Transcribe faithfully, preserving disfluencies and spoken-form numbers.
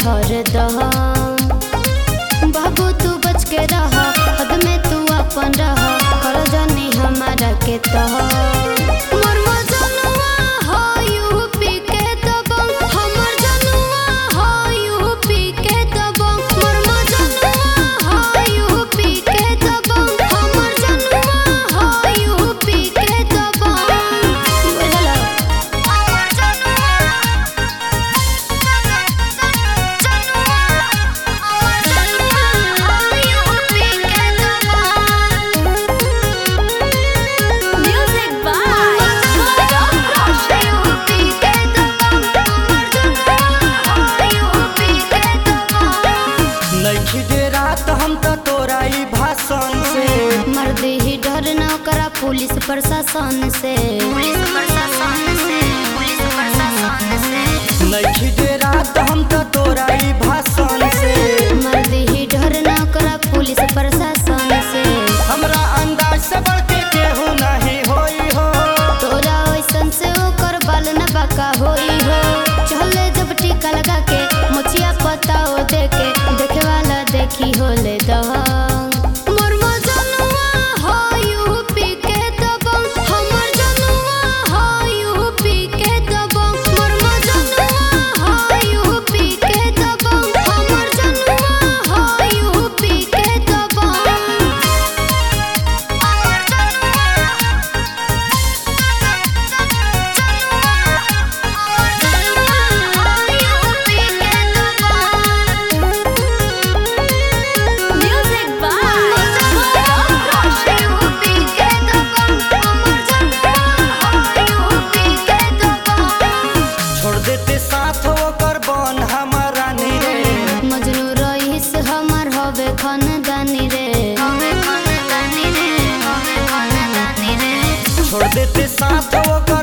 हरदम। बाबू तू बच के रह, हद में तू अपन रह, कर जानी हमारा के तह। रात हम तो तोरा ई भाषण से मर्द ही डर न करा पुलिस प्रशासन से, पुलिस प्रशासन से, पुलिस प्रशासन से। नहीं दे रात हम तो तोरा ई भाषण से मर्द ही डर न करा पुलिस प्रशासन से। हमरा अंदाज से बढ़ के केहू नहीं होई हो, तोरा वैसन से ओकर बाल न बाका होई हो। चले जब टीका लगा के मुछिया पताओ दे के, देखे वाला देखी होले दहंग। मोर मजनुआ हो यूपी के दबंग, हमर जनुआ हो यूपी के दबंग। मोर मजनुआ हो यूपी के दबंग, हमर जनुआ हो यूपी के दबंग। हमर जनुआ साथ ओकर बन हमारा रे। मजनू रईस हमर हवे खानदानी रे, हवे खानदानी रे, हवे खानदानी रे। छोड़ देते साथ ओकर